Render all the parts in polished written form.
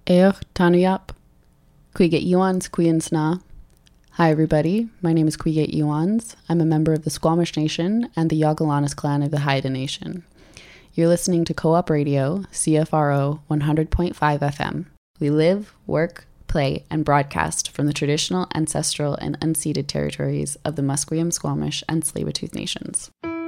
Eoch Tanuyap, Quiget Iwans Quinsna. Hi everybody, my name is Quiget Iwans. I'm a member of the Squamish Nation and the Yagalanas clan of the Haida Nation. You're listening to Co-op Radio, CFRO 100.5 FM. We live, work, play, and broadcast from the traditional, ancestral, and unceded territories of the Musqueam, Squamish, and Tsleil-Waututh nations.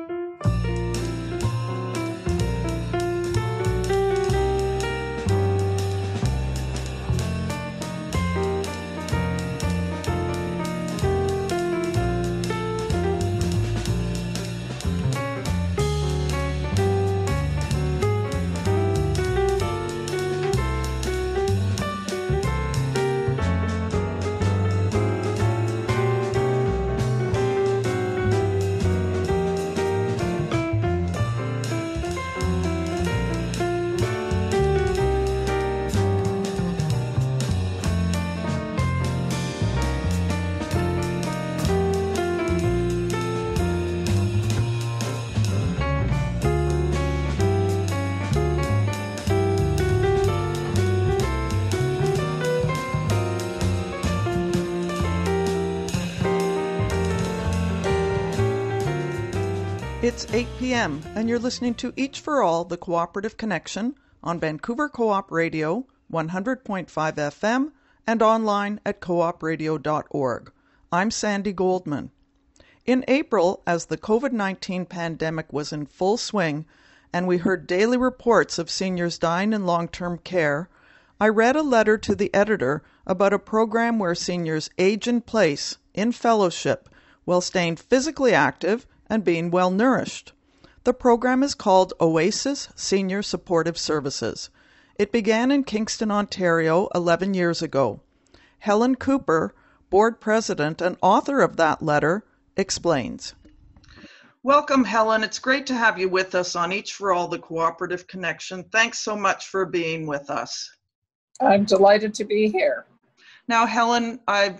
It's 8 p.m. and you're listening to Each for All, the Cooperative Connection on Vancouver Co-op Radio, 100.5 FM, and online at coopradio.org. I'm Sandy Goldman. In April, as the COVID-19 pandemic was in full swing and we heard daily reports of seniors dying in long-term care, I read a letter to the editor about a program where seniors age in place, in fellowship, while staying physically active and being well nourished. The program is called Oasis Senior Supportive Services. It began in Kingston, Ontario 11 years ago. Helen Cooper, board president and author of that letter, explains. Welcome, Helen. It's great to have you with us on Each for All, the Cooperative Connection. Thanks so much for being with us. I'm delighted to be here. Now, Helen, I've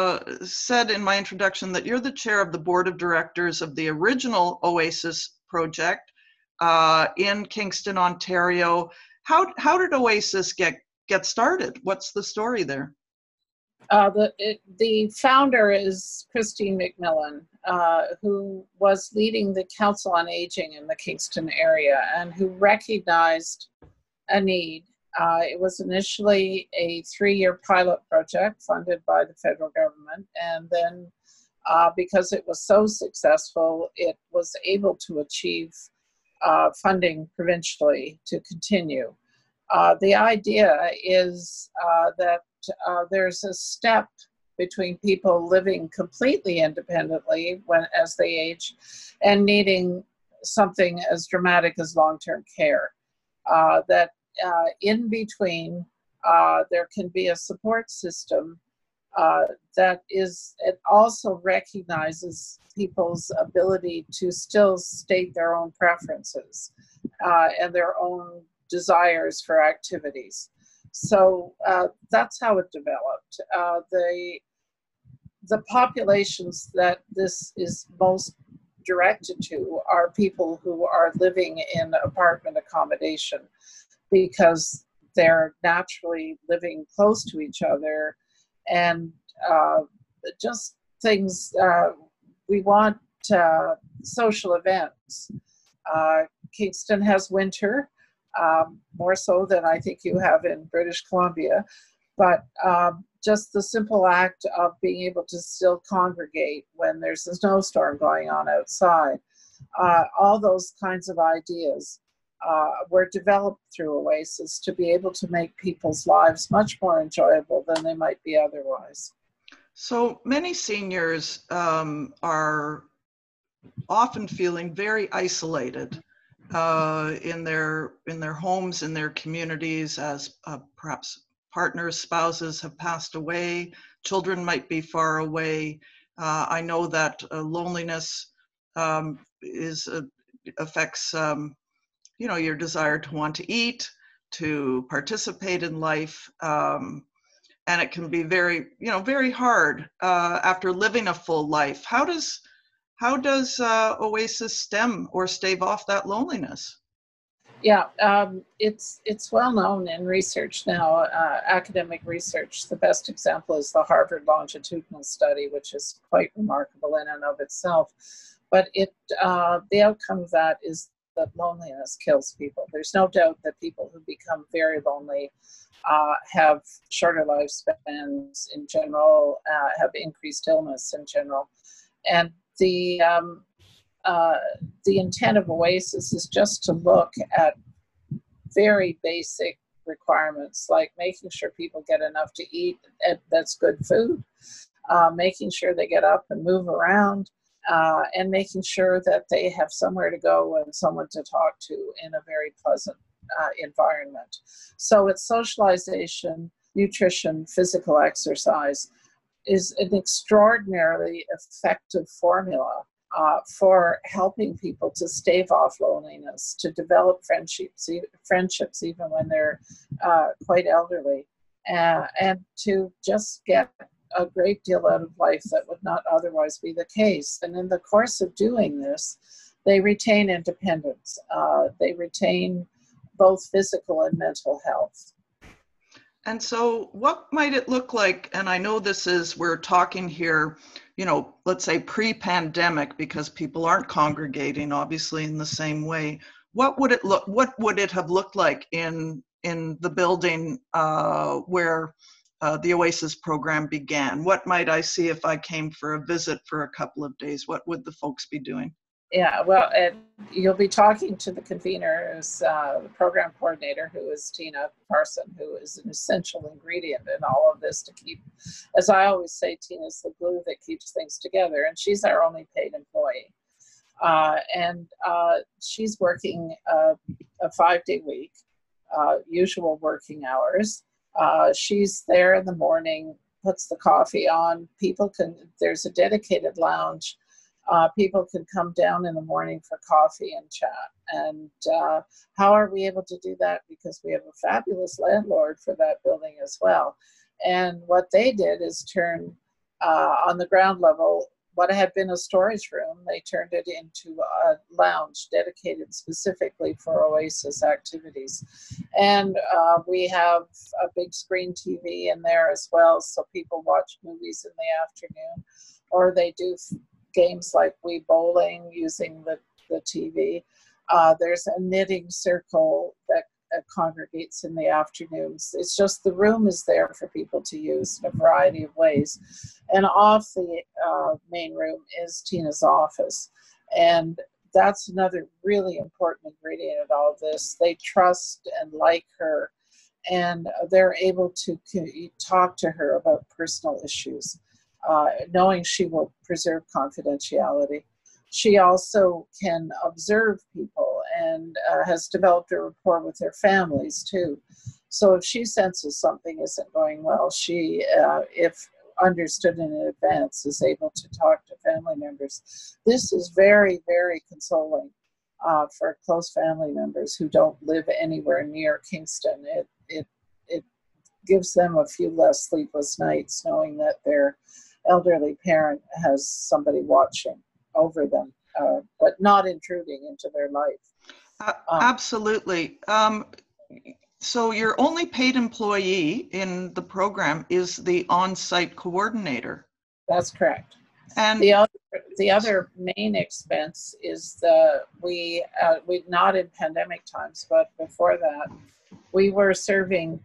said in my introduction that you're the chair of the board of directors of the original Oasis project in Kingston, Ontario. How did Oasis get started? What's the story there? The founder is Christine McMillan, who was leading the Council on Aging in the Kingston area and who recognized a need. It was initially a 3-year pilot project funded by the federal government, and then because it was so successful, it was able to achieve funding provincially to continue. The idea is that there's a step between people living completely independently as they age and needing something as dramatic as long-term care. In between, there can be a support system that it also recognizes people's ability to still state their own preferences and their own desires for activities. So that's how it developed. The populations that this is most directed to are people who are living in apartment accommodation, because they're naturally living close to each other, and just things, we want social events. Kingston has winter, more so than I think you have in British Columbia, but just the simple act of being able to still congregate when there's a snowstorm going on outside, all those kinds of ideas were developed through Oasis to be able to make people's lives much more enjoyable than they might be otherwise. So many seniors are often feeling very isolated in their homes, in their communities, as perhaps partners, spouses have passed away, children might be far away. I know that loneliness affects your desire to want to eat, to participate in life, and it can be very hard after living a full life. How does Oasis stem or stave off that loneliness? Yeah, it's well known in research now, academic research. The best example is the Harvard longitudinal study, which is quite remarkable in and of itself. But the outcome of that is that loneliness kills people. There's no doubt that people who become very lonely have shorter lifespans in general, have increased illness in general, and the intent of Oasis is just to look at very basic requirements, like making sure people get enough to eat that's good food, making sure they get up and move around, and making sure that they have somewhere to go and someone to talk to in a very pleasant environment. So it's socialization, nutrition, physical exercise is an extraordinarily effective formula for helping people to stave off loneliness, to develop friendships even when they're quite elderly, and to just get a great deal out of life that would not otherwise be the case. And in the course of doing this, they retain independence. They retain both physical and mental health. And so what might it look like? And I know we're talking here, let's say pre-pandemic, because people aren't congregating obviously in the same way. What would it have looked like in the building where the Oasis program began? What might I see if I came for a visit for a couple of days? What would the folks be doing? Yeah, well, you'll be talking to the convener, who's the program coordinator, who is Tina Parson, who is an essential ingredient in all of this to keep, as I always say, Tina's the glue that keeps things together, and she's our only paid employee. And she's working a 5-day week, usual working hours. She's there in the morning, puts the coffee on. There's a dedicated lounge. People can come down in the morning for coffee and chat. And how are we able to do that? Because we have a fabulous landlord for that building as well. And what they did is turn on the ground level what had been a storage room, they turned it into a lounge dedicated specifically for Oasis activities. And we have a big screen TV in there as well, so people watch movies in the afternoon, or they do games like Wii Bowling using the TV. There's a knitting circle that congregates in the afternoons. It's just the room is there for people to use in a variety of ways. And off the main room is Tina's office. And that's another really important ingredient in all of this. They trust and like her, and they're able to talk to her about personal issues, knowing she will preserve confidentiality. She also can observe people and has developed a rapport with their families too. So if she senses something isn't going well, she, if understood in advance, is able to talk to family members. This is very, very consoling for close family members who don't live anywhere near Kingston. It gives them a few less sleepless nights knowing that their elderly parent has somebody watching over them, but not intruding into their life. Absolutely. So your only paid employee in the program is the on-site coordinator. That's correct. And the other main expense is we not in pandemic times, but before that, we were serving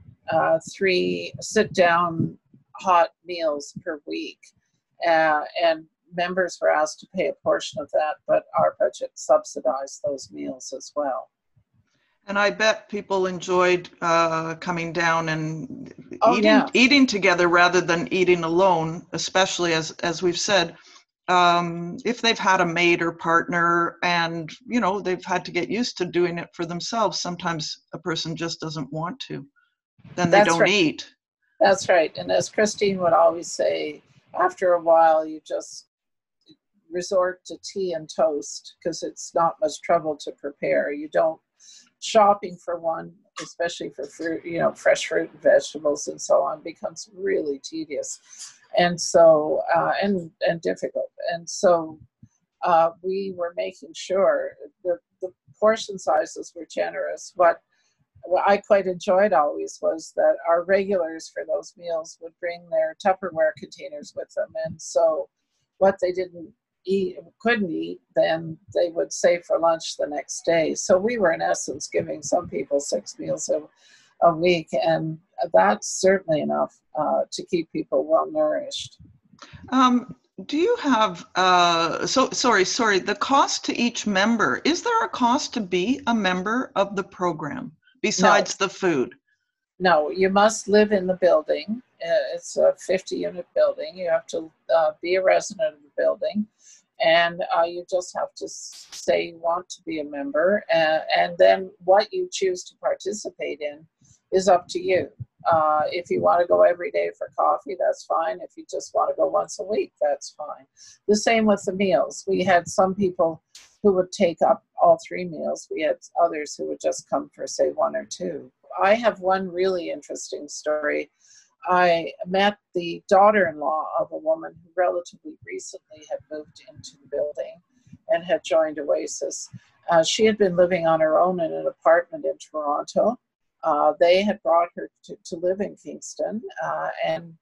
3 sit-down hot meals per week, and members were asked to pay a portion of that, but our budget subsidized those meals as well. And I bet people enjoyed coming down and eating together rather than eating alone, especially as we've said, if they've had a mate or partner and, they've had to get used to doing it for themselves. Sometimes a person just doesn't want to, then they don't eat. That's right. And as Christine would always say, after a while, you just resort to tea and toast because it's not much trouble to prepare. You don't shopping for one, especially for fruit, fresh fruit and vegetables and so on, becomes really tedious and so and difficult. And so we were making sure the portion sizes were generous. What I quite enjoyed always was that our regulars for those meals would bring their Tupperware containers with them. And so what they couldn't eat, then they would save for lunch the next day. So we were in essence giving some people 6 meals a week, and that's certainly enough to keep people well nourished. Do you have, sorry, the cost to each member, is there a cost to be a member of the program besides the food? No, you must live in the building. It's a 50-unit building. You have to be a resident of the building, and you just have to say you want to be a member, and then what you choose to participate in is up to you. If you want to go every day for coffee, that's fine. If you just want to go once a week, that's fine. The same with the meals. We had some people who would take up all 3 meals. We had others who would just come for, say, 1 or 2. I have one really interesting story. I met the daughter-in-law of a woman who relatively recently had moved into the building and had joined Oasis. She had been living on her own in an apartment in Toronto. They had brought her to live in Kingston, and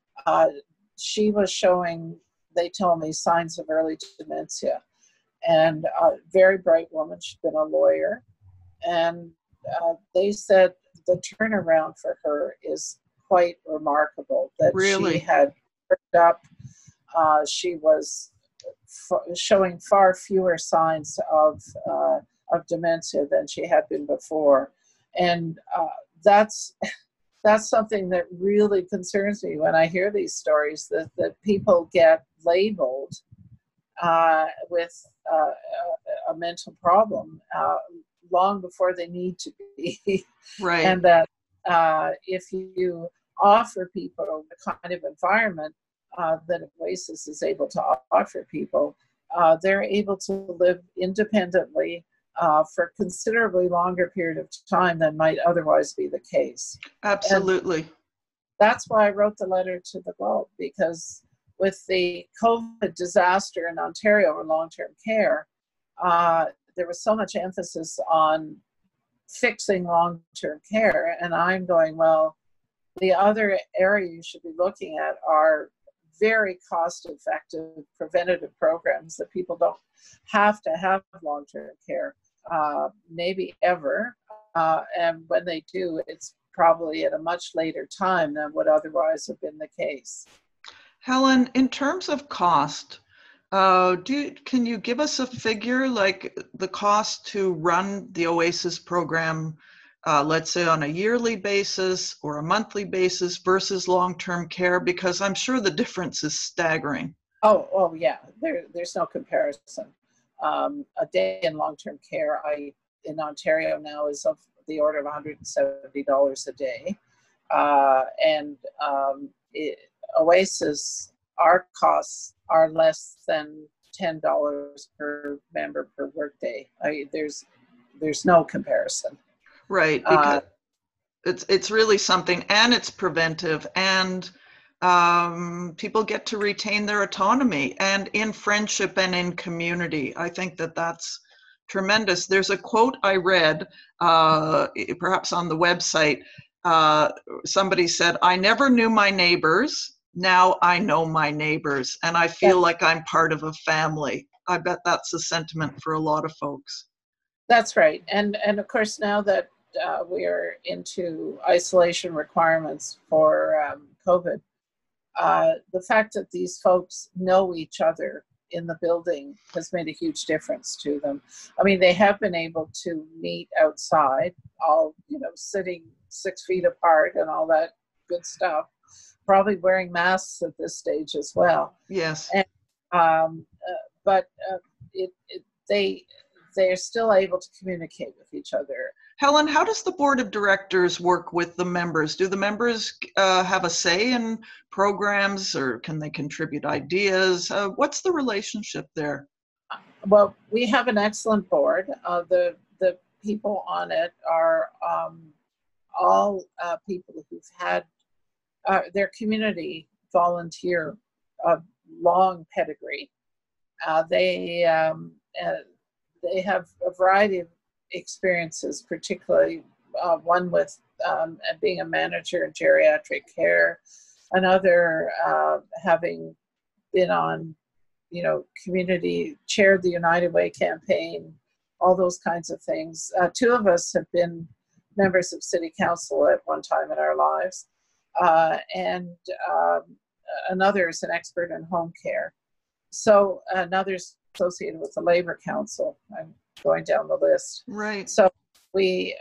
she was showing, they told me, signs of early dementia. And a very bright woman, she'd been a lawyer, and they said the turnaround for her is quite remarkable, that Really? she had picked up, she was showing far fewer signs of dementia than she had been before. And that's something that really concerns me when I hear these stories, that people get labeled with a mental problem long before they need to be. Right. And that if you offer people the kind of environment that Oasis is able to offer people, they're able to live independently for a considerably longer period of time than might otherwise be the case. Absolutely. And that's why I wrote the letter to the Globe, because with the COVID disaster in Ontario in long-term care, there was so much emphasis on fixing long-term care. And I'm going, well, the other area you should be looking at are very cost-effective preventative programs that people don't have to have long-term care, maybe ever. And when they do, it's probably at a much later time than would otherwise have been the case. Helen, in terms of cost, can you give us a figure, like the cost to run the Oasis program, let's say on a yearly basis or a monthly basis versus long-term care? Because I'm sure the difference is staggering. Oh yeah, there's no comparison. A day in long-term care in Ontario now is of the order of $170 a day. Oasis, our costs are less than $10 per member per workday. There's no comparison. Right, because it's really something, and it's preventive, and people get to retain their autonomy, and in friendship and in community. I think that's tremendous. There's a quote I read, perhaps on the website. Somebody said, "I never knew my neighbors. Now I know my neighbors, and I feel like I'm part of a family." I bet that's a sentiment for a lot of folks. That's right. And of course, now that we are into isolation requirements for COVID, the fact that these folks know each other in the building has made a huge difference to them. I mean, they have been able to meet outside, all, sitting 6 feet apart and all that good stuff, probably wearing masks at this stage as well. Yes. And, but they're still able to communicate with each other. Helen, how does the board of directors work with the members? Do the members have a say in programs, or can they contribute ideas? What's the relationship there? Well, we have an excellent board. The people on it are all people who've had their community volunteer long pedigree. They have a variety of experiences, particularly one with being a manager in geriatric care, another having been on, community, chaired the United Way campaign, all those kinds of things. Two of us have been members of city council at one time in our lives, and another is an expert in home care. So another's associated with the Labor Council. I'm going down the list. Right. So we're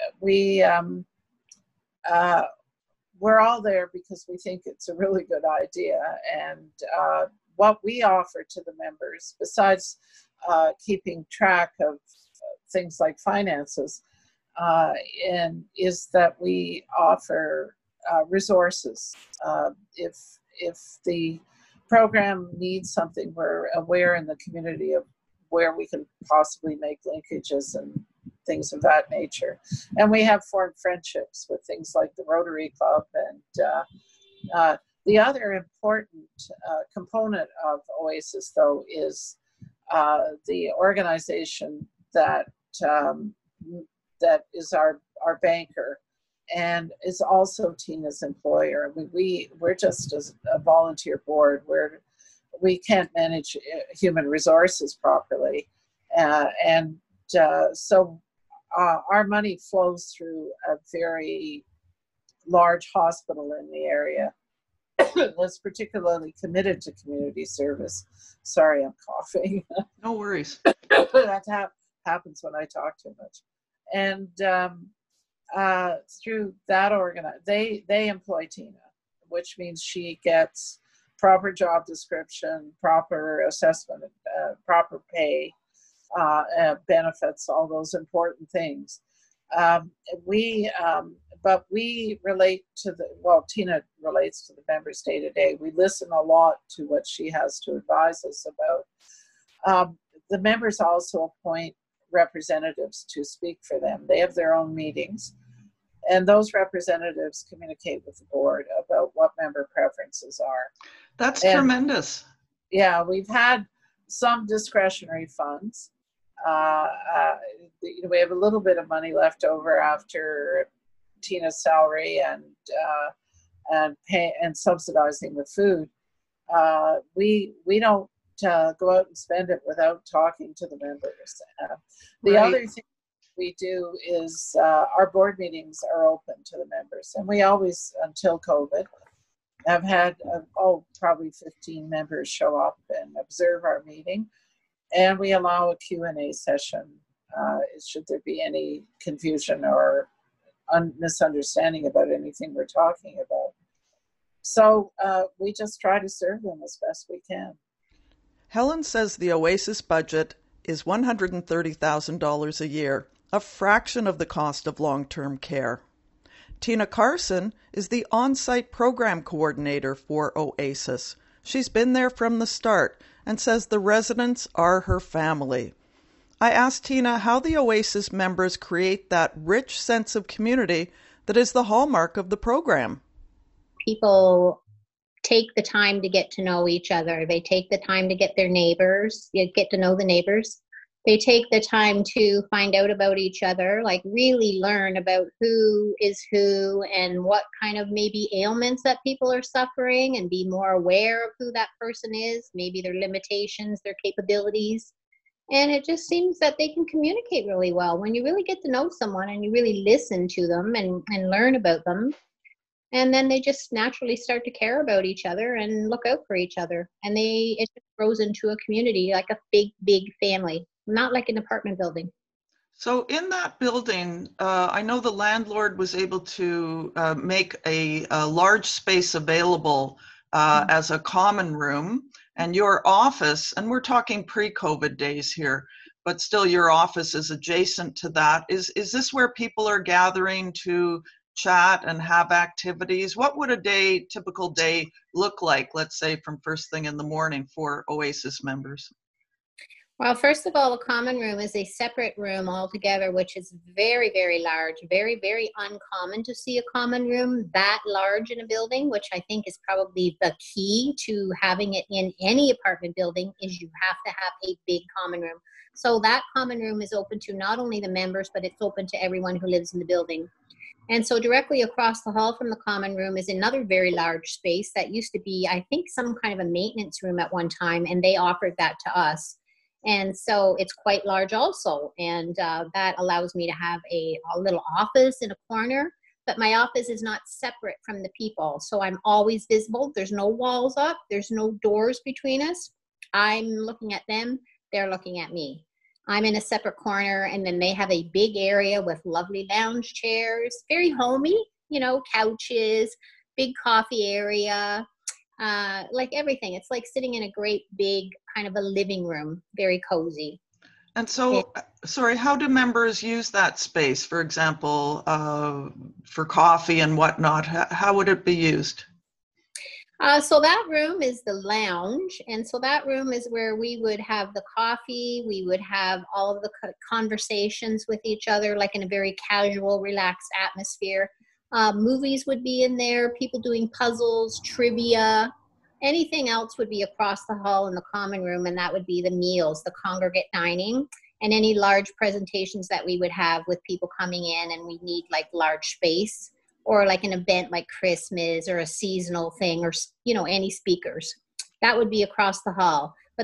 all there because we think it's a really good idea. And what we offer to the members, besides keeping track of things like finances, and is that we offer resources. If the program needs something, we're aware in the community of where we can possibly make linkages and things of that nature. And we have formed friendships with things like the Rotary Club. And the other important component of OASIS, though, is the organization that is our banker and is also Tina's employer. We're just as a volunteer board where we can't manage human resources properly. So our money flows through a very large hospital in the area that's particularly committed to community service. Sorry, I'm coughing. No worries. That happens when I talk too much. And through that they employ Tina, which means she gets proper job description, proper assessment, proper pay, benefits, all those important things. But we relate to Tina relates to the members day to day. We listen a lot to what she has to advise us about. The members also appoint representatives to speak for them. They have their own meetings, and those representatives communicate with the board about what member preferences are. That's tremendous. Yeah, we've had some discretionary funds. We have a little bit of money left over after Tina's salary and subsidizing the food. We don't go out and spend it without talking to the members. The other thing we do is our board meetings are open to the members, and we always, until COVID, have had probably 15 members show up and observe our meeting, and we allow a Q&A session should there be any confusion or misunderstanding about anything we're talking about. So we just try to serve them as best we can. Helen says the OASIS budget is $130,000 a year, a fraction of the cost of long-term care. Tina Carson is the on-site program coordinator for OASIS. She's been there from the start and says the residents are her family. I asked Tina how the OASIS members create that rich sense of community that is the hallmark of the program. People take the time to get to know each other. They take the time to get to know the neighbors. They take the time to find out about each other, like really learn about who is who and what kind of maybe ailments that people are suffering, and be more aware of who that person is, maybe their limitations, their capabilities. And it just seems that they can communicate really well. When you really get to know someone and you really listen to them and learn about them, and then they just naturally start to care about each other and look out for each other. And it just grows into a community, like a big, big family, not like an apartment building. So in that building, I know the landlord was able to make a large space available as a common room, and your office, and we're talking pre-COVID days here, but still your office is adjacent to that. Is this where people are gathering to chat and have activities? What would a typical day look like, let's say from first thing in the morning for OASIS members? Well, first of all, a common room is a separate room altogether, which is very, very large, very, very uncommon to see a common room that large in a building, which I think is probably the key to having it in any apartment building is you have to have a big common room. So that common room is open to not only the members, but it's open to everyone who lives in the building. And so directly across the hall from the common room is another very large space that used to be, I think, some kind of a maintenance room at one time, and they offered that to us. And so it's quite large also. And that allows me to have a little office in a corner, but my office is not separate from the people. So I'm always visible. There's no walls up. There's no doors between us. I'm looking at them. They're looking at me. I'm in a separate corner, and then they have a big area with lovely lounge chairs, very homey, couches, big coffee area, like everything. It's like sitting in a great big kind of a living room, very cozy. And so, sorry, how do members use that space, for example, for coffee and whatnot? How would it be used? So that room is the lounge. And so that room is where we would have the coffee. We would have all of the conversations with each other, like in a very casual, relaxed atmosphere. Movies would be in there, people doing puzzles, trivia. Anything else would be across the hall in the common room, and that would be the meals, the congregate dining, and any large presentations that we would have with people coming in, and we need like large space, or like an event like Christmas or a seasonal thing, or any speakers. That would be across the hall. But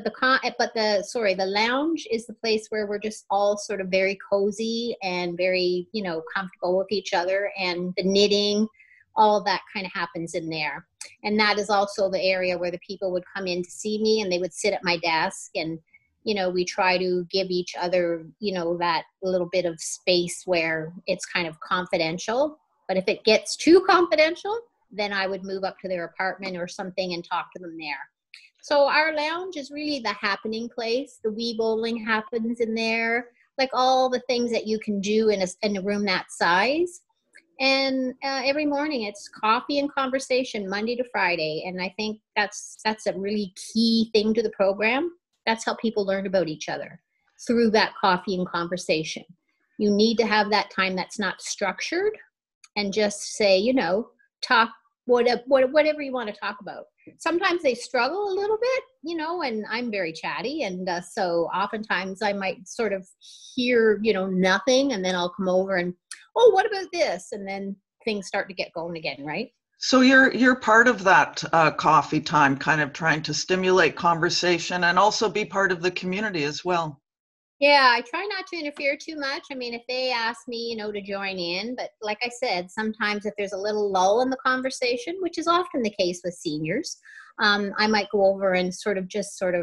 the lounge is the place where we're just all sort of very cozy and very, comfortable with each other, and the knitting, all that kind of happens in there. And that is also the area where the people would come in to see me, and they would sit at my desk, and we try to give each other, that little bit of space where it's kind of confidential. But if it gets too confidential, then I would move up to their apartment or something and talk to them there. So our lounge is really the happening place. The Wii bowling happens in there, like all the things that you can do in a room that size. And every morning it's coffee and conversation, Monday to Friday. And I think that's a really key thing to the program. That's how people learn about each other, through that coffee and conversation. You need to have that time that's not structured, and just say, talk whatever you want to talk about. Sometimes they struggle a little bit, and I'm very chatty. And so oftentimes I might sort of hear, nothing, and then I'll come over and, oh, what about this? And then things start to get going again, right? So you're part of that coffee time, kind of trying to stimulate conversation and also be part of the community as well. Yeah, I try not to interfere too much. I mean, if they ask me, to join in, but like I said, sometimes if there's a little lull in the conversation, which is often the case with seniors, I might go over and sort of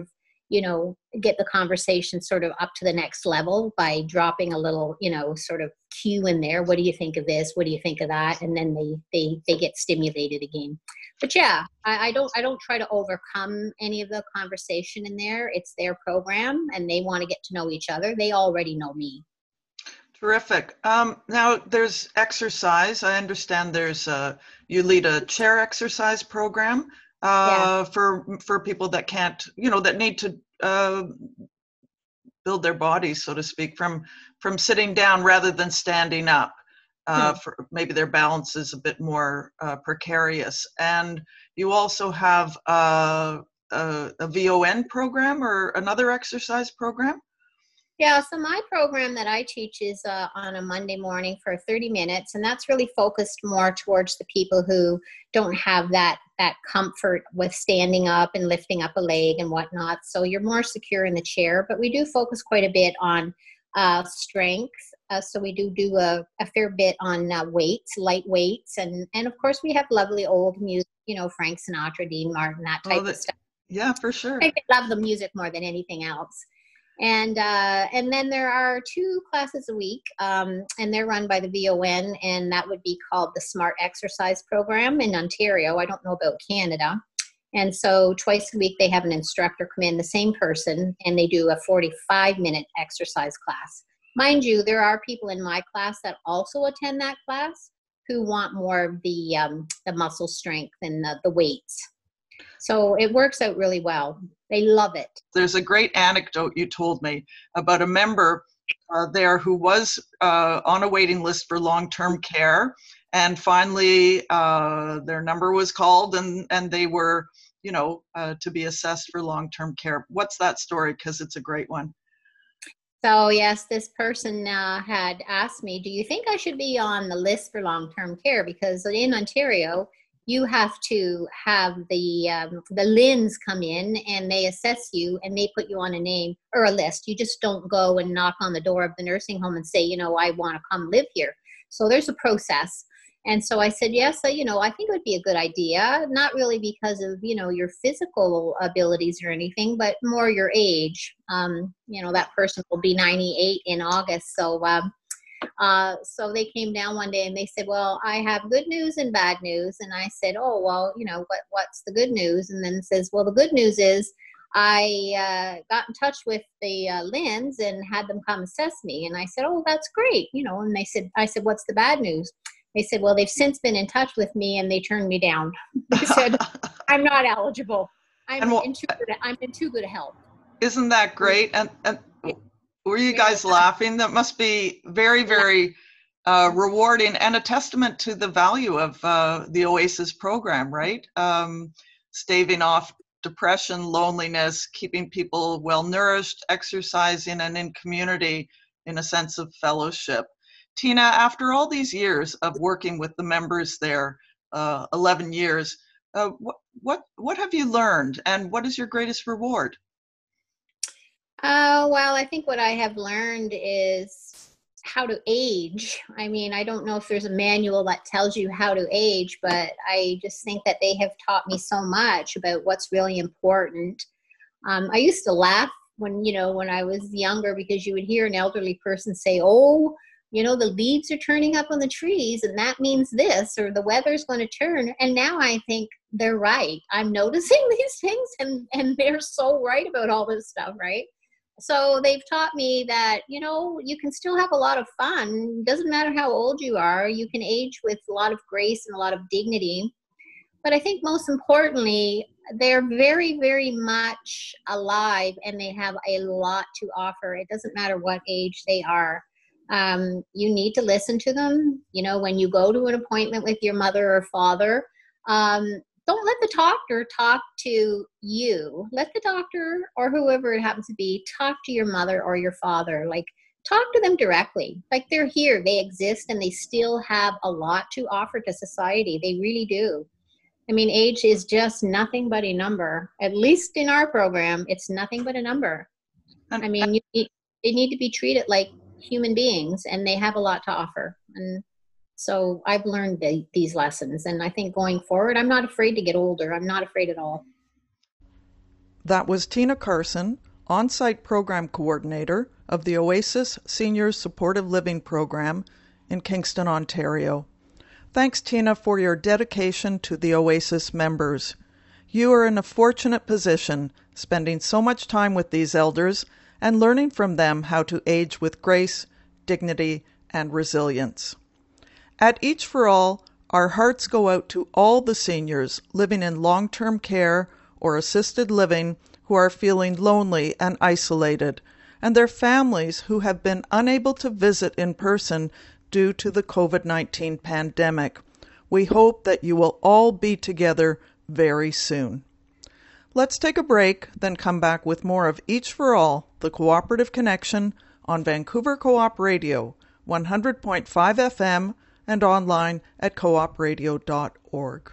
get the conversation sort of up to the next level by dropping a little, sort of cue in there. What do you think of this? What do you think of that? And then they get stimulated again. But yeah, I don't try to overcome any of the conversation in there. It's their program, and they want to get to know each other. They already know me. Terrific. Now there's exercise. I understand you lead a chair exercise program for people that can't, that need to build their bodies, so to speak, from sitting down rather than standing up. For maybe their balance is a bit more precarious. And you also have a VON program or another exercise program? Yeah, so my program that I teach is on a Monday morning for 30 minutes, and that's really focused more towards the people who don't have that comfort with standing up and lifting up a leg and whatnot. So you're more secure in the chair, but we do focus quite a bit on strength. So we do a fair bit on weights, light weights, and of course we have lovely old music, Frank Sinatra, Dean Martin, that type of stuff. Yeah, for sure. I love the music more than anything else. And then there are 2 classes a week, and they're run by the VON, and that would be called the Smart Exercise Program in Ontario. I don't know about Canada. And so twice a week they have an instructor come in, the same person, and they do a 45-minute exercise class. Mind you, there are people in my class that also attend that class who want more of the muscle strength and the weights. So it works out really well. They love it. There's a great anecdote you told me about a member there who was on a waiting list for long-term care, and finally their number was called and they were, to be assessed for long-term care. What's that story? Because it's a great one. So yes, this person had asked me, do you think I should be on the list for long-term care? Because in Ontario, you have to have the LHINs come in and they assess you and they put you on a name or a list. You just don't go and knock on the door of the nursing home and say, I want to come live here. So there's a process. And so I said, yes, I think it would be a good idea, not really because of, your physical abilities or anything, but more your age. That person will be 98 in August. So they came down one day and they said, well, I have good news and bad news. And I said, oh, well, what's the good news? And then it says, well, the good news is I got in touch with the LHINs and had them come assess me. And I said, oh, that's great. And I said, what's the bad news? They said, well, they've since been in touch with me and they turned me down. They said, I'm not eligible. I'm in too good a health. Isn't that great? And were you guys laughing? That must be very, very rewarding and a testament to the value of the OASIS program, right? Staving off depression, loneliness, keeping people well-nourished, exercising, and in community in a sense of fellowship. Tina, after all these years of working with the members there, 11 years, what have you learned and what is your greatest reward? Well, I think what I have learned is how to age. I mean, I don't know if there's a manual that tells you how to age, but I just think that they have taught me so much about what's really important. I used to laugh when I was younger because you would hear an elderly person say, oh, the leaves are turning up on the trees and that means this, or the weather's going to turn. And now I think they're right. I'm noticing these things and they're so right about all this stuff, right? So they've taught me that, you can still have a lot of fun. It doesn't matter how old you are. You can age with a lot of grace and a lot of dignity. But I think most importantly, they're very, very much alive and they have a lot to offer. It doesn't matter what age they are. You need to listen to them. When you go to an appointment with your mother or father, don't let the doctor talk to you. Let the doctor or whoever it happens to be talk to your mother or your father. Like, talk to them directly. Like, they're here, they exist, and they still have a lot to offer to society. They really do. I mean, age is just nothing but a number. At least in our program, it's nothing but a number. I mean, they need to be treated like human beings, and they have a lot to offer. And so I've learned these lessons, and I think going forward, I'm not afraid to get older. I'm not afraid at all. That was Tina Carson, on-site program coordinator of the OASIS Seniors Supportive Living Program in Kingston, Ontario. Thanks, Tina, for your dedication to the OASIS members. You are in a fortunate position, spending so much time with these elders and learning from them how to age with grace, dignity, and resilience. At Each for All, our hearts go out to all the seniors living in long-term care or assisted living who are feeling lonely and isolated, and their families who have been unable to visit in person due to the COVID-19 pandemic. We hope that you will all be together very soon. Let's take a break, then come back with more of Each for All, the Cooperative Connection, on Vancouver Co-op Radio, 100.5 FM, and online at coopradio.org.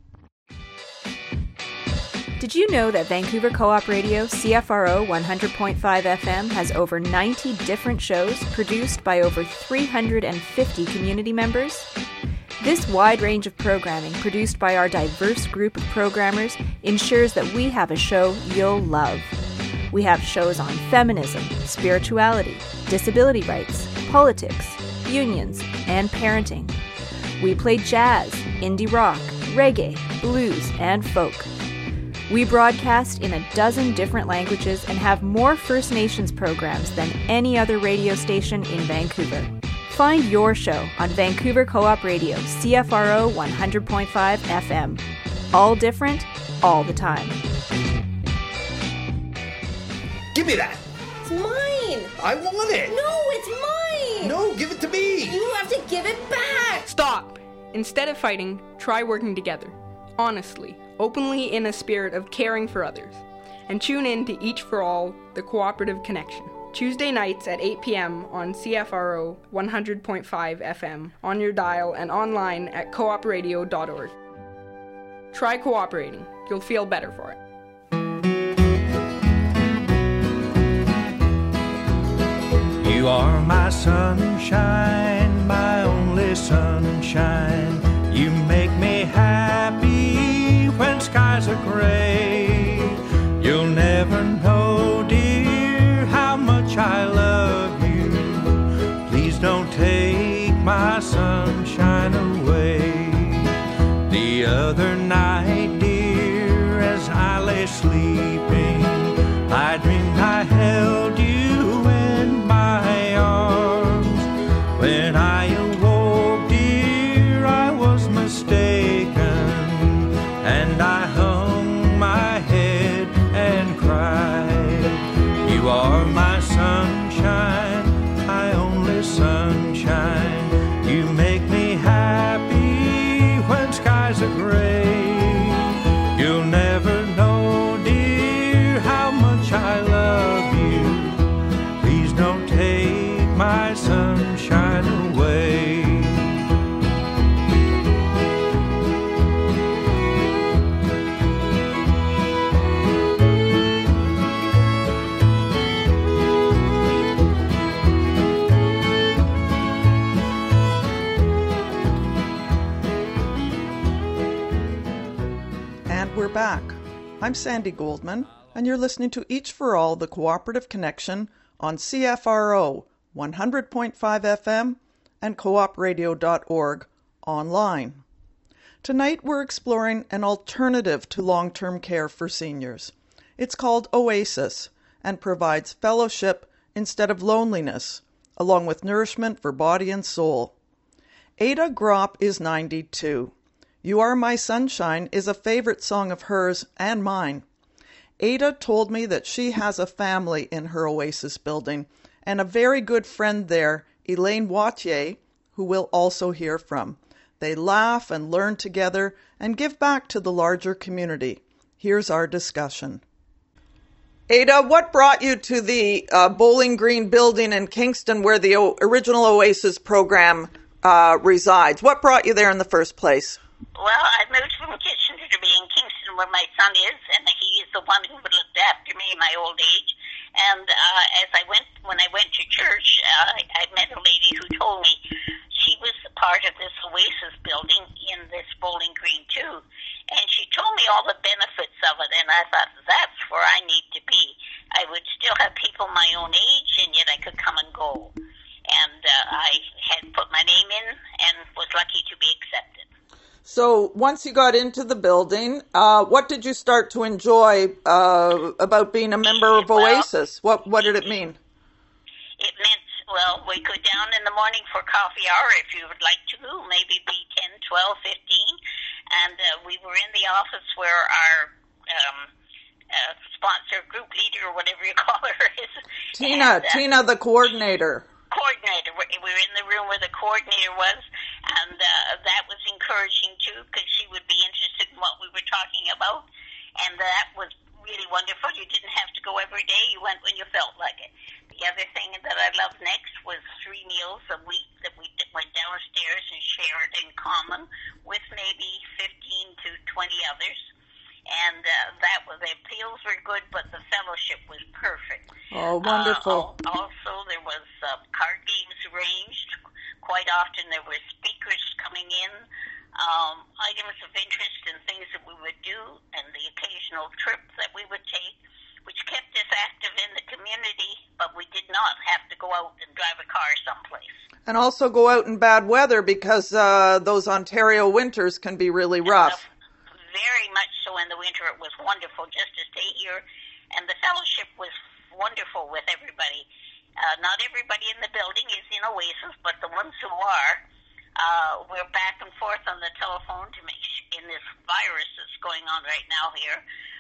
Did you know that Vancouver Co-op Radio, CFRO 100.5 FM, has over 90 different shows produced by over 350 community members? This wide range of programming produced by our diverse group of programmers ensures that we have a show you'll love. We have shows on feminism, spirituality, disability rights, politics, unions, and parenting. We play jazz, indie rock, reggae, blues, and folk. We broadcast in 12 different languages and have more First Nations programs than any other radio station in Vancouver. Find your show on Vancouver Co-op Radio, CFRO 100.5 FM. All different, all the time. Give me that! It's mine! I want it! No, it's mine! No, give it to me! You have to give it back! Stop! Instead of fighting, try working together. Honestly, openly, in a spirit of caring for others. And tune in to Each for All, the Cooperative Connection. Tuesday nights at 8 p.m. on CFRO 100.5 FM, on your dial and online at coopradio.org. Try cooperating. You'll feel better for it. You are my sunshine, my only sunshine. You make me happy when skies are gray. You'll never know, dear, how much I love you. Please don't take my sunshine away. The other night, dear, as I lay sleeping, I dreamed I held you in my arms. When I awoke, dear, I was mistaken, and I hung my head and cried. You are my sunshine, my only sunshine. You make me happy when skies are gray. You'll never know, dear, how much I love you. Please don't take my sunshine away. And we're back. I'm Sandy Goldman, and you're listening to Each for All, the Cooperative Connection on CFRO 100.5 FM and coopradio.org online. Tonight we're exploring an alternative to long-term care for seniors. It's called Oasis and provides fellowship instead of loneliness, along with nourishment for body and soul. Ada Gropp is 92. You Are My Sunshine is a favorite song of hers and mine. Ada told me that she has a family in her Oasis building and a very good friend there, Elaine Wattier, who we'll also hear from. They laugh and learn together and give back to the larger community. Here's our discussion. Ada, what brought you to the Bowling Green building in Kingston where the original Oasis program resides? What brought you there in the first place? Well, I moved from Kitchener to be in Kingston where my son is, and he is the one who would look after me in my old age. And when I went to church, I met a lady who told me she was part of this Oasis building in this Bowling Green too. And she told me all the benefits of it, and I thought, that's where I need to be. I would still have people my own age, and yet I could come and go. And I had put my name in and was lucky to be accepted. So once you got into the building, what did you start to enjoy about being a member of Oasis? What did it mean? It meant, well, we go down in the morning for coffee hour if you would like to, maybe be 10, 12, 15. And we were in the office where our sponsor, group leader, or whatever you call her is. Tina, the coordinator. Coordinator. We were in the room where the coordinator was, and that was encouraging too, because she would be interested in what we were talking about, and that was really wonderful. You didn't have to go every day. You went when you felt like it. The other thing that I loved next was 3 meals a week that we went downstairs and shared in common with maybe 15 to 20 others. And the meals were good, but the fellowship was perfect. Oh, wonderful. Also, there was card games arranged. Quite often there were speakers coming in, items of interest and things that we would do, and the occasional trip that we would take, which kept us active in the community, but we did not have to go out and drive a car someplace. And also go out in bad weather, because those Ontario winters can be really rough. Very much so. In the winter, it was wonderful just to stay here, and the fellowship was wonderful with everybody. Not everybody in the building is in Oasis, but the ones who are We're back and forth on the telephone to make in this virus that's going on right now here,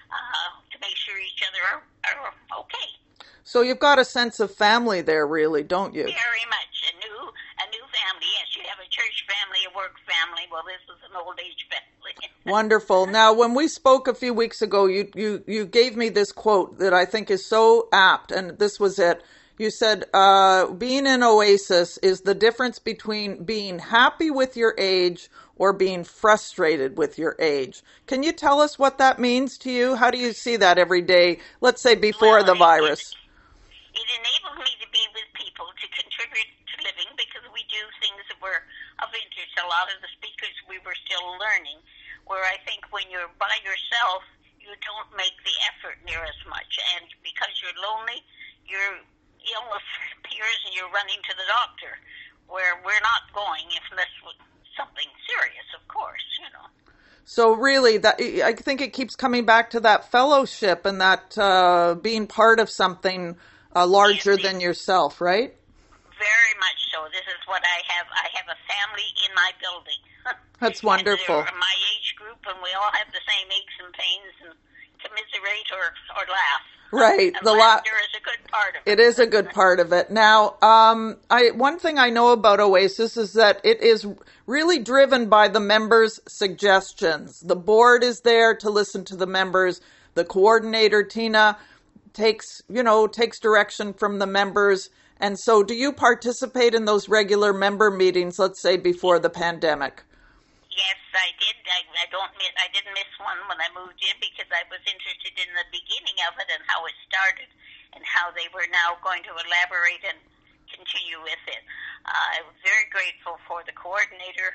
to make sure each other are okay. So you've got a sense of family there, really, don't you? Very much. A new family. Yes, you have a church family, a work family. Well, this is an old age family. Wonderful. Now, when we spoke a few weeks ago, you gave me this quote that I think is so apt, and this was it. You said, being an oasis is the difference between being happy with your age or being frustrated with your age. Can you tell us what that means to you? How do you see that every day, let's say before the virus? It enabled me to be with people, to contribute to living, because we do things that were of interest. A lot of the speakers we were still learning, where I think when you're by yourself, you don't make the effort near as much. And because you're lonely, your illness appears and you're running to the doctor, where we're not going unless something serious, of course, you know. So really, I think it keeps coming back to that fellowship and that being part of something larger than yourself, right? Very much so. This is what I have. I have a family in my building. That's wonderful. And they're my age group, and we all have the same aches and pains and commiserate or laugh. Right. And laughter is a good part of it. It is a good part of it. Now, one thing I know about Oasis is that it is really driven by the members' suggestions. The board is there to listen to the members. The coordinator, Tina, takes direction from the members. And so do you participate in those regular member meetings, let's say before the pandemic? Yes, I did. I didn't miss one when I moved in because I was interested in the beginning of it and how it started and how they were now going to elaborate and continue with it. I was very grateful for the coordinator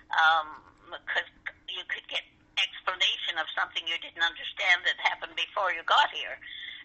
because you could get explanation of something you didn't understand that happened before you got here.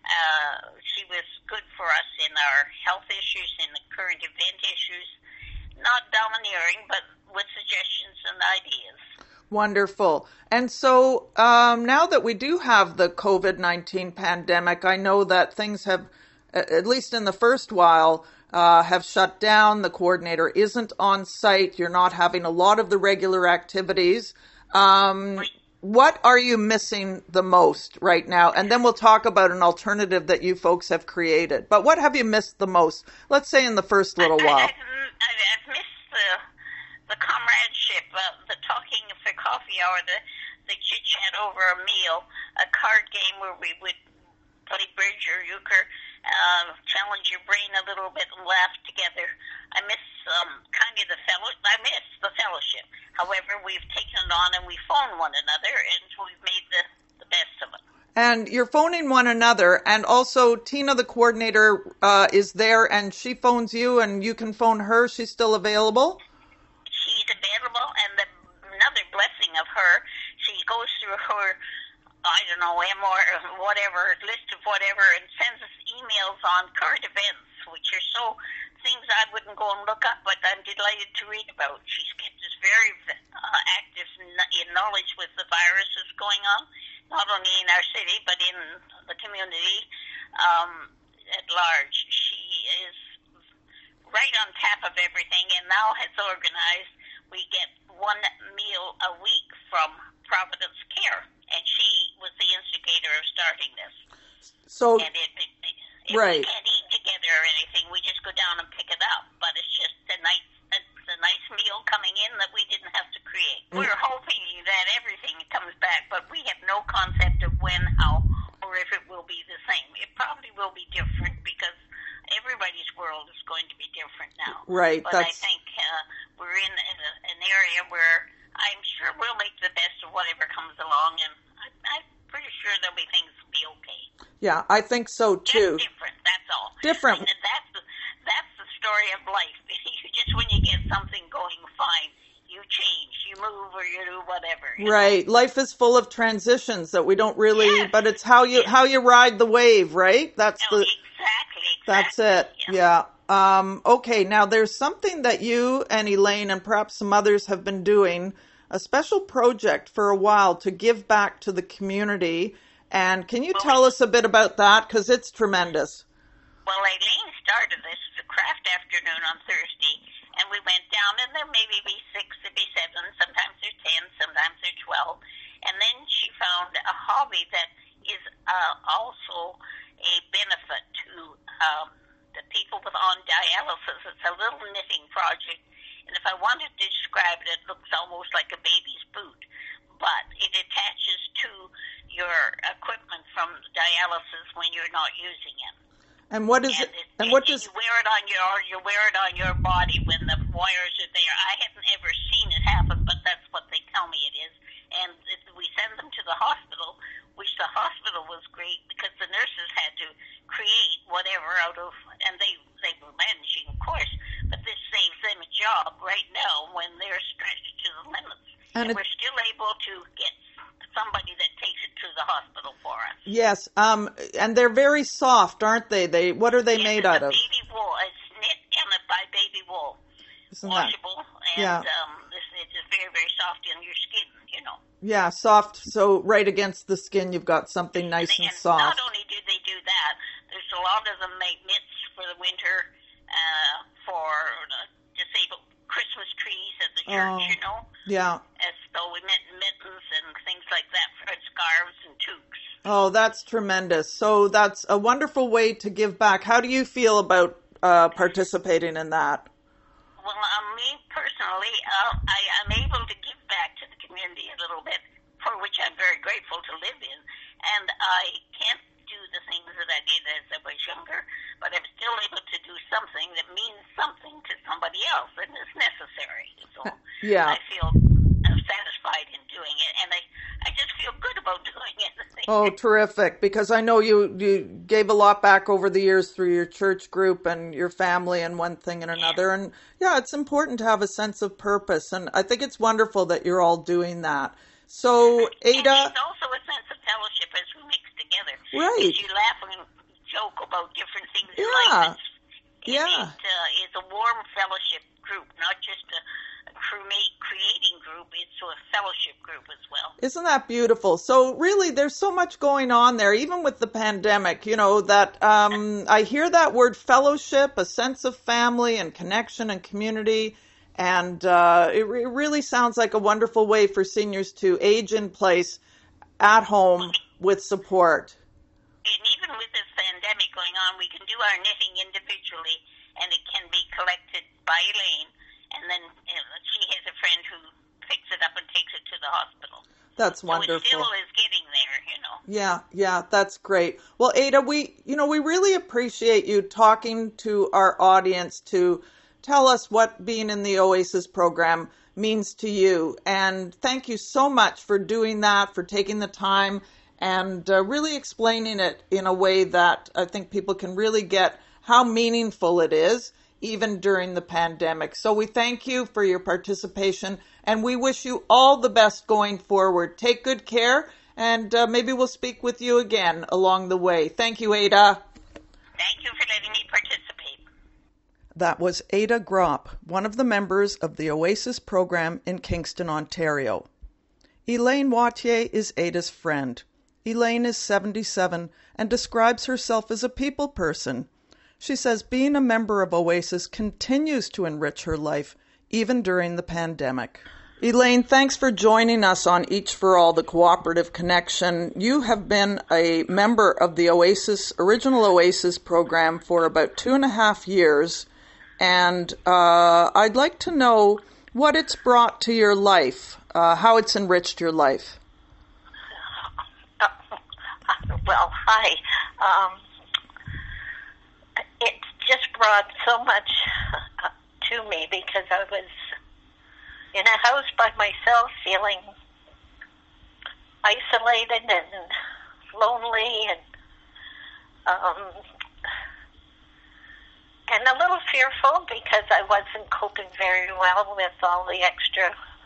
She was good for us in our health issues, in the current event issues, not domineering, but with suggestions and ideas. Wonderful. And so now that we do have the COVID-19 pandemic, I know that things have, at least in the first while, have shut down. The coordinator isn't on site. You're not having a lot of the regular activities. What are you missing the most right now? And then we'll talk about an alternative that you folks have created. But what have you missed the most, let's say in the first little while? I've missed the comradeship, the talking for coffee hour, the chit-chat over a meal, a card game where we would play bridge or euchre, challenge your brain a little bit and laugh together. I miss I miss the fellowship. However, we've taken it on and we phone one another, and we've made the best of it. And you're phoning one another, and also Tina, the coordinator, is there, and she phones you, and you can phone her. She's still available? She's available, and another blessing of her, she goes through her, or whatever, list of whatever, and sends us emails on current events, which are so things I wouldn't go and look up, but I'm delighted to read about. She's kept us very active in knowledge with the virus that's going on, not only in our city, but in the community at large. She is right on top of everything, and now has organized, we get one meal a week from Providence Care, and she was the instigator of starting this. So, and right. We can't eat together or anything. We just go down and pick it up. But it's just a nice meal coming in that we didn't have to create. We're hoping that everything comes back, but we have no concept of when, how, or if it will be the same. It probably will be different because everybody's world is going to be different now. Right. But I think we're in an area where I'm sure we'll make the best of whatever comes along, and I'm pretty sure there'll be things will be okay. Yeah, I think so too. Just different, that's all. Different. And that's the story of life. Just when you get something going fine, you change, you move, or you do whatever. Right. Life is full of transitions that we don't really, but it's how you ride the wave, right? Exactly. That's it. Yeah. Okay. Now there's something that you and Elaine and perhaps some others have been doing, a special project for a while to give back to the community. And can you tell us a bit about that? Because it's tremendous. Well, Elaine started this, the craft afternoon on Thursday, And we went down, and there maybe be 6, there be 7, sometimes there's 10, sometimes there's 12. And then she found a hobby that is also a benefit to the people on dialysis. It's a little knitting project, and if I wanted to describe it, it looks almost like a baby's boot, but it attaches to your equipment from dialysis when you're not using it. And what is it? And what does you wear it on your body when the wires are there? I haven't ever seen it happen, but that's what they tell me it is. And we send them to the hospital, which the hospital was great because the nurses had to create whatever out of, and they were managing, of course, but this saves them a job right now when they're stretched to the limits. And we're still able to get somebody that takes it to the hospital for us. Yes, and they're very soft, aren't they? What are they made out of? Baby wool. It's knit by baby wool. Washable, and it's very, very soft on your skin, you know. Yeah, soft, so right against the skin you've got something nice and soft. Not only do they do that, there's a lot of them make mitts for the winter, for disabled Christmas trees at the church, you know. Yeah. So we made mittens and things like that for scarves and toques. Oh, that's tremendous. So that's a wonderful way to give back. How do you feel about participating in that? Well, me personally, I'm able to give back to the community a little bit, for which I'm very grateful to live in. And I can't do the things that I did as I was younger, but I'm still able to do something that means something to somebody else and is necessary. So I feel satisfied in doing it, and I just feel good about doing it. Oh, terrific, because I know you gave a lot back over the years through your church group and your family and one thing and another. And yeah, it's important to have a sense of purpose, and I think it's wonderful that you're all doing that. So, Ada... And it's also a sense of fellowship as we mix together. Right. As you laugh and joke about different things in life. It's a warm fellowship group, not just a creating group, it's a fellowship group as well. Isn't that beautiful? So really, there's so much going on there, even with the pandemic, you know, that I hear that word fellowship, a sense of family and connection and community, and it really sounds like a wonderful way for seniors to age in place at home with support. And even with this pandemic going on, we can do our knitting individually, and it can be collected by Elaine. And then she has a friend who picks it up and takes it to the hospital. That's wonderful. So it still is getting there, you know. Yeah, that's great. Well, Ada, we really appreciate you talking to our audience to tell us what being in the Oasis program means to you. And thank you so much for doing that, for taking the time and really explaining it in a way that I think people can really get how meaningful it is, even during the pandemic. So we thank you for your participation, and we wish you all the best going forward. Take good care, and maybe we'll speak with you again along the way. Thank you, Ada. Thank you for letting me participate. That was Ada Gropp, one of the members of the Oasis program in Kingston, Ontario. Elaine Wattier is Ada's friend. Elaine is 77 and describes herself as a people person. She says being a member of Oasis continues to enrich her life, even during the pandemic. Elaine, thanks for joining us on Each for All, the Cooperative Connection. You have been a member of the original Oasis program for about 2.5 years, and I'd like to know what it's brought to your life, how it's enriched your life. Well, hi. It's just brought so much to me because I was in a house by myself feeling isolated and lonely and a little fearful because I wasn't coping very well with all the extra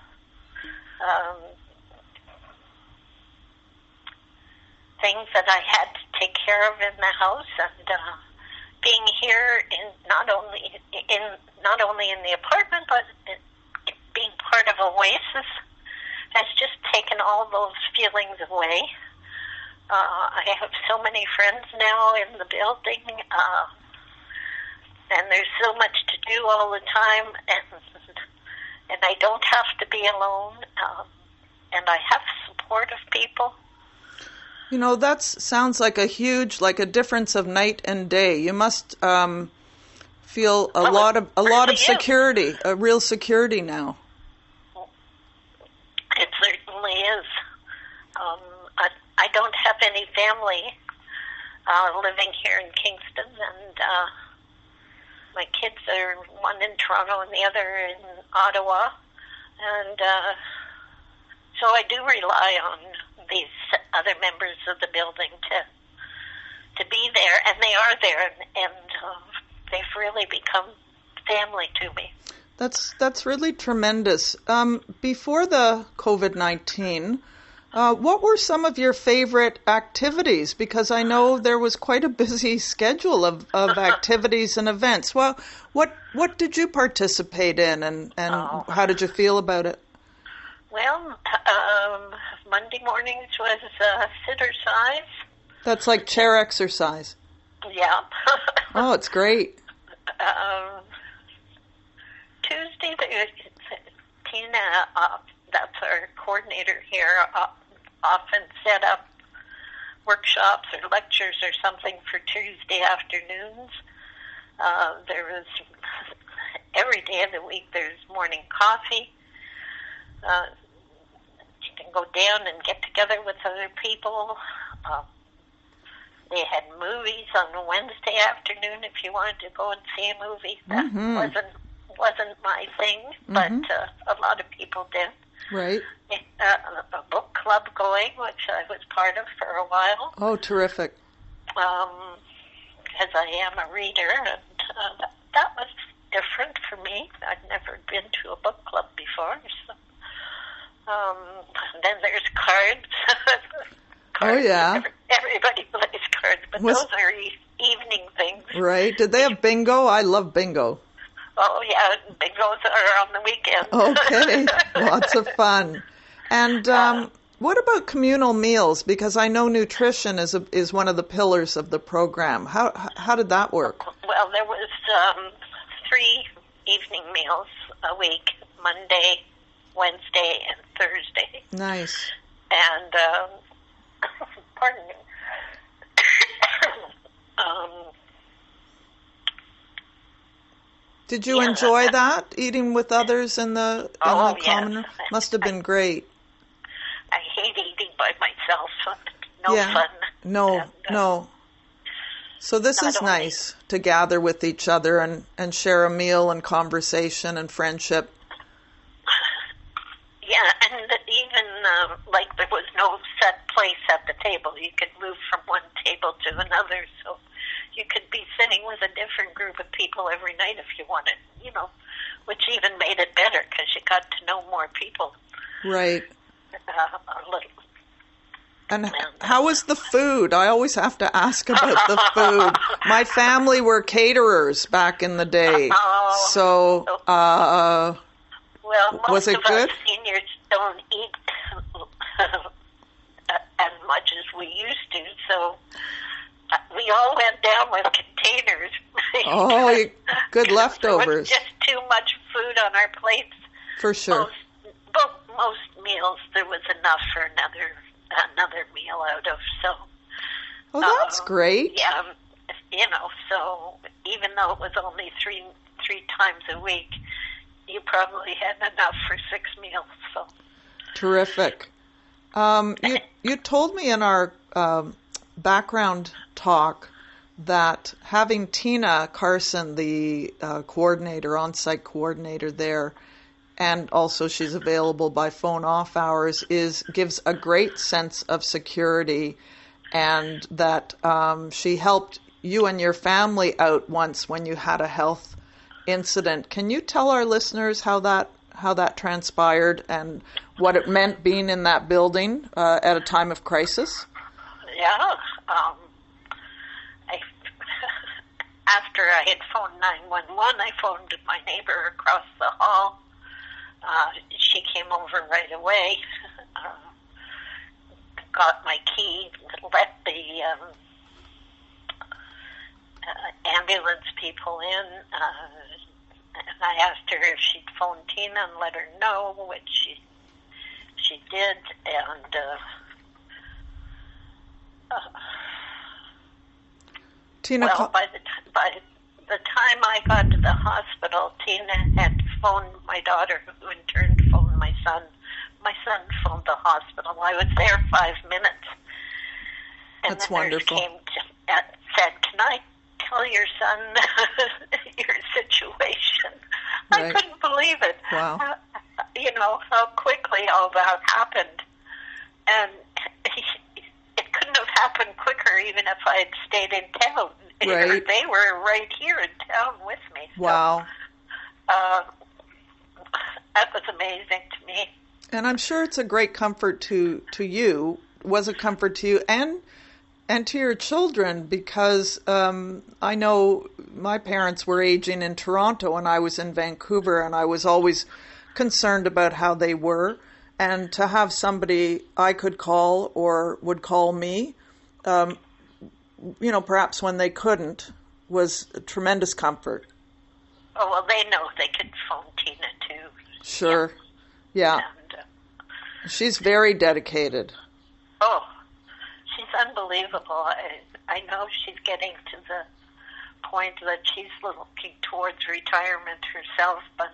things that I had to take care of in the house, and being here not only in the apartment but being part of Oasis has just taken all those feelings away. I have so many friends now in the building, and there's so much to do all the time, and I don't have to be alone, and I have support of people. You know, that sounds like a huge, like a difference of night and day. You must feel a lot of security, a real security now. It certainly is. I don't have any family living here in Kingston, and my kids are one in Toronto and the other in Ottawa, and so I do rely on these other members of the building to be there, and they are there, and they've really become family to me. That's really tremendous. Before the COVID-19, what were some of your favorite activities? Because I know there was quite a busy schedule of activities and events. Well, what did you participate in, and how did you feel about it? Well, Monday mornings was sit-exercise. That's like chair exercise. Yeah. Oh, it's great. Tuesday, Tina, that's our coordinator here, often set up workshops or lectures or something for Tuesday afternoons. There was, every day of the week, there's morning coffee. You can go down and get together with other people. They had movies on a Wednesday afternoon if you wanted to go and see a movie. That wasn't my thing, but a lot of people did. Right. A book club going, which I was part of for a while. Oh, terrific. Because I am a reader, and that was different for me. I'd never been to a book club before. So. And then there's cards. Oh, yeah. Everybody plays cards, but those are evening things. Right. Did they have bingo? I love bingo. Oh, yeah. Bingos are on the weekend. Okay. Lots of fun. And what about communal meals? Because I know nutrition is one of the pillars of the program. How did that work? Well, there was 3 evening meals a week, Monday, Wednesday, and Thursday. Nice. And, pardon me. Did you enjoy that, eating with others in the common room? Must have been great. I hate eating by myself. No fun. No. So this is nice to gather with each other and share a meal and conversation and friendship. Yeah, and even like there was no set place at the table. You could move from one table to another, so you could be sitting with a different group of people every night if you wanted, which even made it better because you got to know more people. Right. A little. And how was the food? I always have to ask about the food. My family were caterers back in the day, so well, was it good? Us seniors don't eat as much as we used to, so we all went down with containers. Oh, good leftovers. There was just too much food on our plates. For sure. Most meals there was enough for another meal out of. So. Oh, that's great. Yeah, so even though it was only three times a week, you probably had enough for 6 meals. So. Terrific. You told me in our background talk that having Tina Carson, the coordinator, on-site coordinator there, and also she's available by phone off hours, gives a great sense of security, and that she helped you and your family out once when you had a health incident. Can you tell our listeners how that transpired and what it meant being in that building at a time of crisis? Yeah. After I had phoned 911, I phoned my neighbor across the hall. She came over right away, got my key, let the ambulance people in, and I asked her if she'd phone Tina and let her know, which she did, and Tina, well, by the time I got to the hospital, Tina had phoned my daughter, who in turn phoned my son. My son phoned the hospital. I was there 5 minutes. And That's the nurse wonderful. came and said, "Can I tell your son your situation?" Right. I couldn't believe it. Wow. You know, how quickly all that happened. And it couldn't have happened quicker even if I had stayed in town. Right. They were right here in town with me. So, Wow. that was amazing to me. And I'm sure it's a great comfort to you, was a comfort to you and to your children, because I know my parents were aging in Toronto and I was in Vancouver, and I was always concerned about how they were. And to have somebody I could call or would call me, you know, perhaps when they couldn't, was a tremendous comfort. Oh, well, they know they could phone Tina, too. Sure. Yeah. And, she's very dedicated. oh, she's unbelievable. I know she's getting to the point that she's looking towards retirement herself, but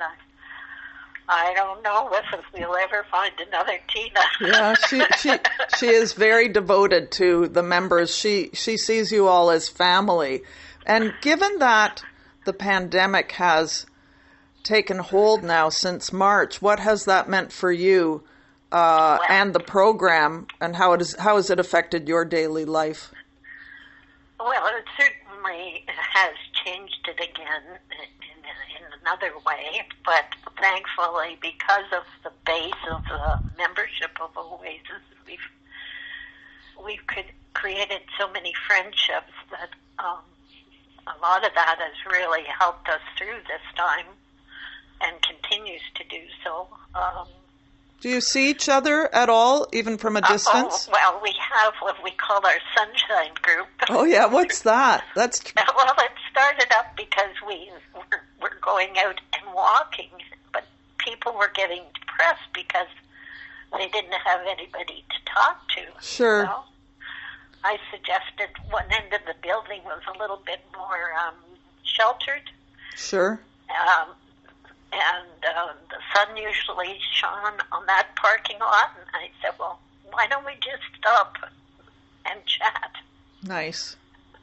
I don't know if we'll ever find another Tina. Yeah, she is very devoted to the members. She sees you all as family. And given that the pandemic has taken hold now since March, what has that meant for you and the program, and how has it affected your daily life? Well, it certainly has changed it again in another way, but thankfully, because of the base of the membership of Oasis, we've created so many friendships that a lot of that has really helped us through this time and continues to do so. Do you see each other at all, even from a distance? Well, we have what we call our Sunshine Group. Oh, yeah. What's that? Well, it started up because we were going out and walking, but people were getting depressed because they didn't have anybody to talk to. Sure. So I suggested one end of the building was a little bit more sheltered. Sure. And the sun usually shone on that parking lot, and I said, well, why don't we just stop and chat? Nice.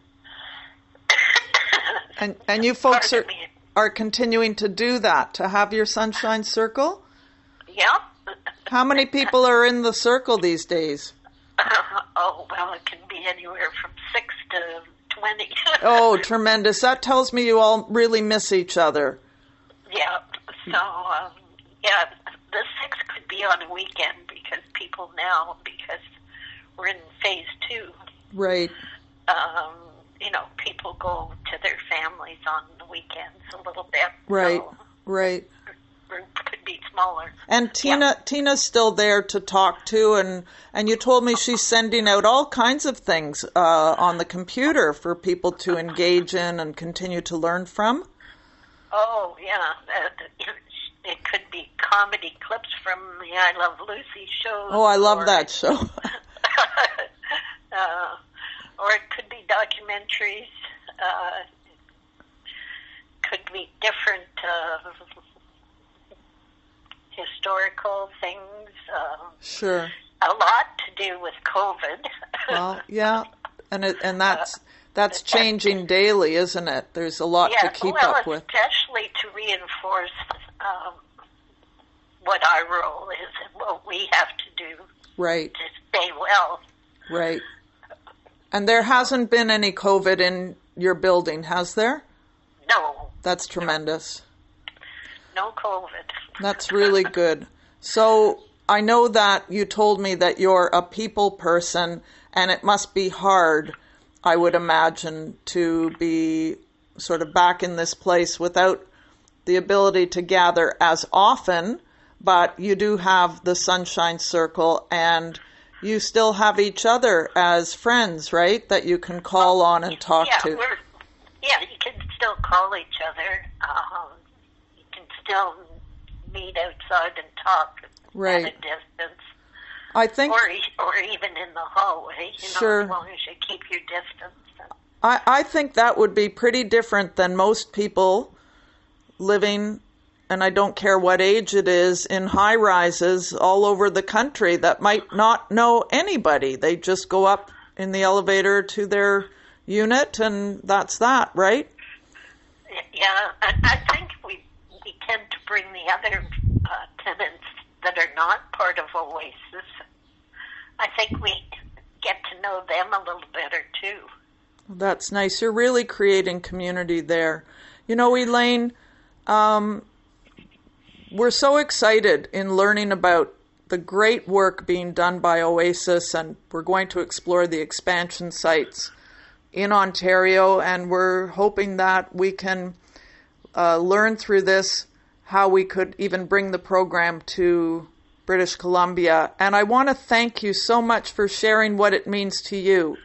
And you folks are continuing to do that, to have your Sunshine Circle? Yeah. How many people are in the circle these days? Oh, well, it can be anywhere from 6 to 20. Oh, tremendous. That tells me you all really miss each other. Yeah. So, yeah, the 6 could be on a weekend because we're in phase 2. Right. You know, people go to their families on the weekends a little bit. Right, so right. Group could be smaller. And Tina's still there to talk to, and you told me she's sending out all kinds of things on the computer for people to engage in and continue to learn from. Oh, yeah. It could be comedy clips from the I Love Lucy show. Oh, I love that show. Or it could be documentaries. Could be different historical things. Sure. A lot to do with COVID. Well, yeah, and that's changing daily, isn't it? There's a lot to keep up with. Especially to reinforce what our role is and what we have to do. Right. To stay well. Right. And there hasn't been any COVID in your building, has there? No. That's tremendous. No COVID. That's really good. So I know that you told me that you're a people person, and it must be hard, I would imagine, to be sort of back in this place without the ability to gather as often, but you do have the Sunshine Circle, and you still have each other as friends, right, that you can call on and talk to. Yeah, you can still call each other. still meet outside and talk Right. at a distance. I think, or even in the hallway, Sure. as long as you keep your distance. I think that would be pretty different than most people living, and I don't care what age it is, in high rises all over the country that might not know anybody. They just go up in the elevator to their unit, and that's that, right? Yeah, I think we tend to bring the other tenants that are not part of Oasis. I think we get to know them a little better too. That's nice. You're really creating community there. You know, Elaine, we're so excited in learning about the great work being done by Oasis, and we're going to explore the expansion sites in Ontario, and we're hoping that we can learn through this how we could even bring the program to British Columbia. And I want to thank you so much for sharing what it means to you.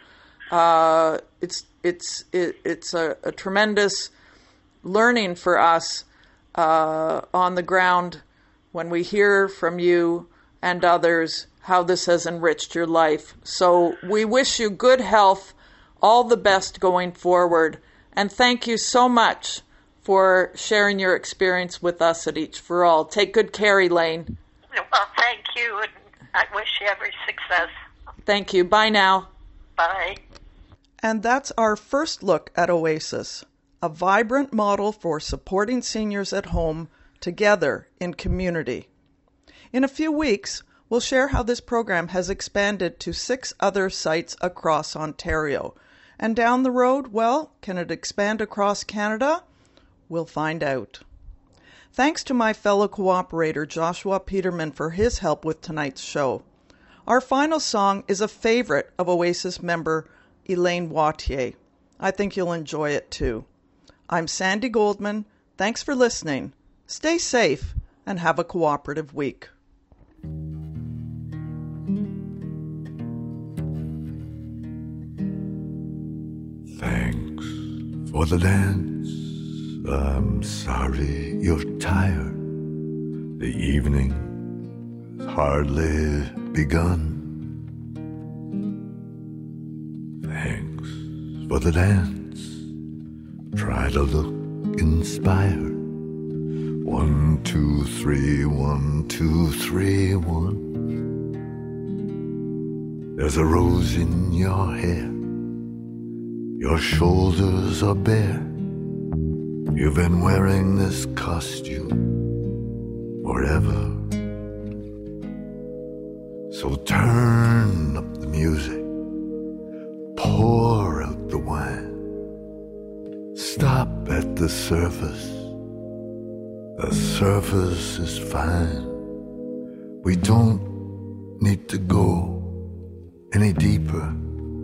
It's a tremendous learning for us on the ground when we hear from you and others how this has enriched your life. So we wish you good health, all the best going forward, and thank you so much for sharing your experience with us at Each for All. Take good care, Elaine. Well, thank you, and I wish you every success. Thank you. Bye now. Bye. And that's our first look at Oasis, a vibrant model for supporting seniors at home together in community. In a few weeks, we'll share how this program has expanded to 6 other sites across Ontario. And down the road, well, can it expand across Canada? We'll find out. Thanks to my fellow cooperator Joshua Peterman for his help with tonight's show. Our final song is a favorite of Oasis member Elaine Wattier. I think you'll enjoy it too. I'm Sandy Goldman. Thanks for listening. Stay safe and have a cooperative week. Thanks for the dance. I'm sorry you're tired. The evening has hardly begun. Thanks for the dance. Try to look inspired. 1, 2, 3, 1, 2, 3, 1. There's a rose in your hair. Your shoulders are bare. You've been wearing this costume forever. So turn up the music. Pour out the wine. Stop at the surface. The surface is fine. We don't need to go any deeper.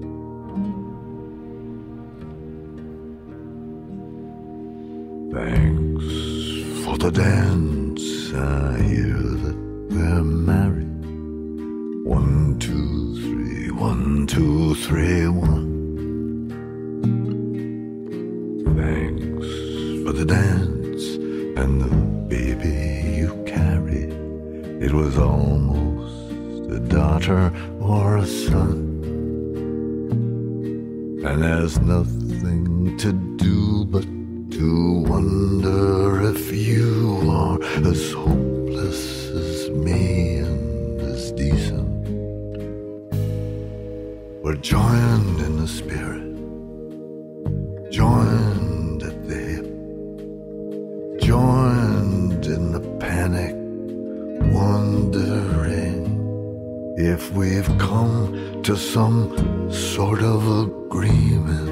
Thanks for the dance. I hear that we're married. 1, 2, 3, 1, 2, 3, 1. Thanks for the dance and the baby you carried. It was almost a daughter or a son. And there's nothing to do but to wonder if you are as hopeless as me and as decent. We're joined in the spirit, joined at the hip, joined in the panic, wondering if we've come to some sort of agreement.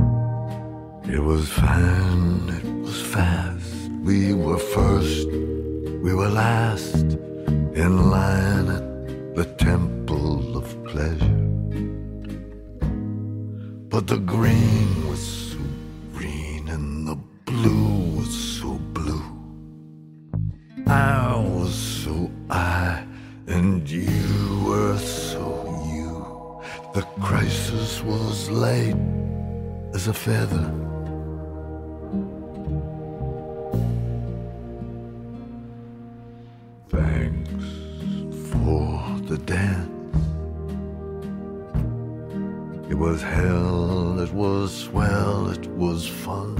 It was fine, it was fast. We were first We were last in line at the temple of pleasure. But the green was so green and the blue was so blue. I was so I and you were so you. The crisis was light as a feather. Thanks for the dance. It was hell, it was swell, it was fun.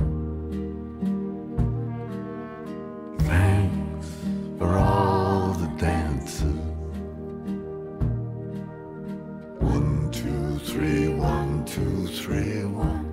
Thanks for all the dances. 1, 2, 3, 1, 2, 3, 1.